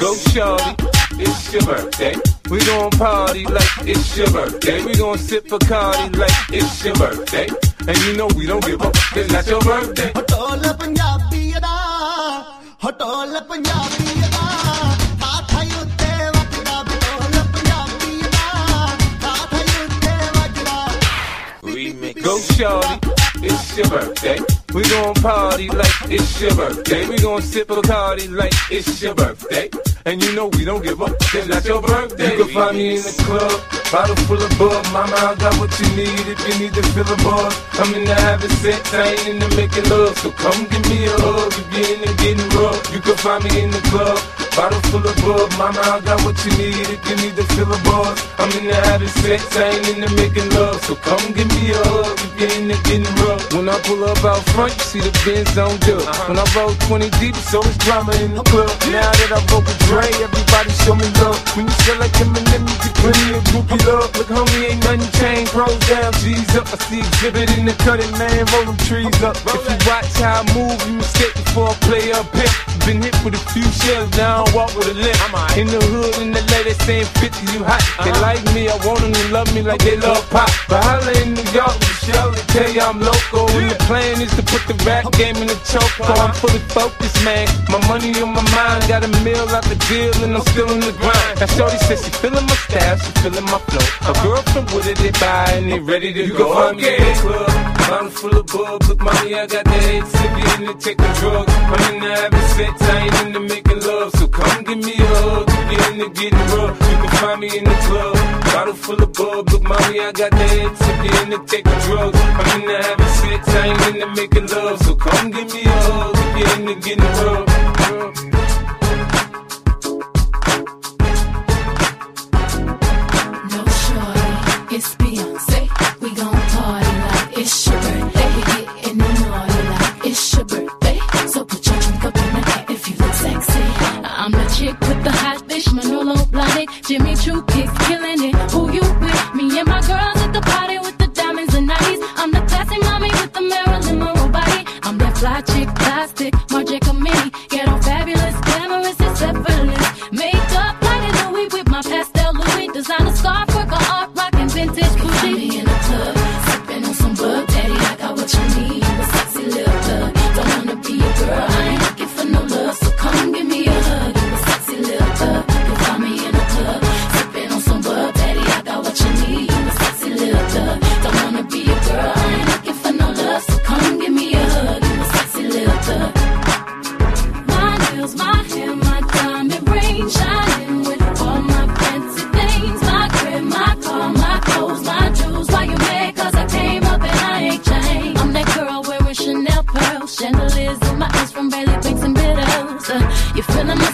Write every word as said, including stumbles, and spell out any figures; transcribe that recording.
Go shorty, it's your birthday. We gon' party like it's your birthday. We gon' sip Bacardi like it's your birthday. And you know we don't give up, it's not your birthday. Hotola Punjabi da, hotola Punjabi da, haatha utte vajda. Hotola Punjabi da, haatha utte vajda. Remix. Go shorty, it's your birthday. We gon' party like it's your birthday. We gon' sip Bacardi like it's your birthday. And you know we don't give up, it's not your birthday. You can find me in the club, bottle full of bug. Mama, I got what you need if you need to fill a buzz. I'm in the having sex, I ain't in the making love. So come give me a hug if you're in the getting rough. You can find me in the club, bottle full of bug. Mama, I got what you need if you need to fill a buzz. I'm in the having sex, I ain't in the making love. So come give me a hug if you're in the getting rough. When I pull up out front, you see the Benz on dub. When I roll twenty deep, so it's drama in the club. Now that I roll with Dre, everybody show me love. When you feel like Eminem, you get plenty of groupie love. Look, homie, ain't nothing changed. Pros down, G's up. I see exhibit in the cutting, man, roll them trees up. If you watch how I move, you mistake before I play up here. Been hit with a few shells, now I walk with a limp. In the hood, in the lady saying fifty, you hot. They like me, I want them to love me like they love pop. But holla in New York with the show, they tell you I'm local. And the plan is to put the rap game in the choke. So I'm fully focused, man. My money on my mind, got a meal out the deal, and I'm still in the grind. Now shorty says she feeling my style, she feeling my flow. A girl from Wooded, they buy and they ready to you go. Find me in the club, bottle full of bug. Look, mommy, I got the head sick, you in the taking drugs. I'm in the having sex, I ain't in the making love. So come give me a hug, if you're in the getting rough. You can find me in the club, bottle full of bug. Look, mommy, I got the head sick, you in the taking drugs. I'm in the having sex, I ain't in the making love. So come give me a hug, if you're in the getting rough. It's Beyonce, we gon' party like it's your birthday. We getting naughty like it's your birthday. So put your drink up in the hat if you look sexy. I'm the chick with the hot dish, Manolo Blahnik, Jimmy Choo kicks, killing it. Who you with? Me and my girls at the party with the diamonds and nineties. I'm the classy mommy with the Marilyn Monroe body. I'm that fly chick, plastic, Marc Jacobini. Get on fabulous, glamorous, it's effortless. Makeup like a Louis with my pastel Louis. Designer scarf, work on art, rockin' vintage Gucci. You me in the club, sippin' on some bug. Daddy, I got what you need, you a sexy little thug. Don't wanna be a girl, I ain't looking for no love. So come give me a hug, you a sexy little thug. You find me in the club, sippin' on some bug. Daddy, I got what you need, you a sexy little thug. Don't wanna be a girl, I ain't looking for no love. So come give me a hug, you a sexy little thug. My nails, my hair, my diamond ring, shining with all my fancy things. My crib, my car, my clothes, my jewels. Why you mad? Cause I came up and I ain't changed. I'm that girl wearing Chanel pearls, chandeliers in my eyes from Bailey Banks and Biddles. Uh, you feeling my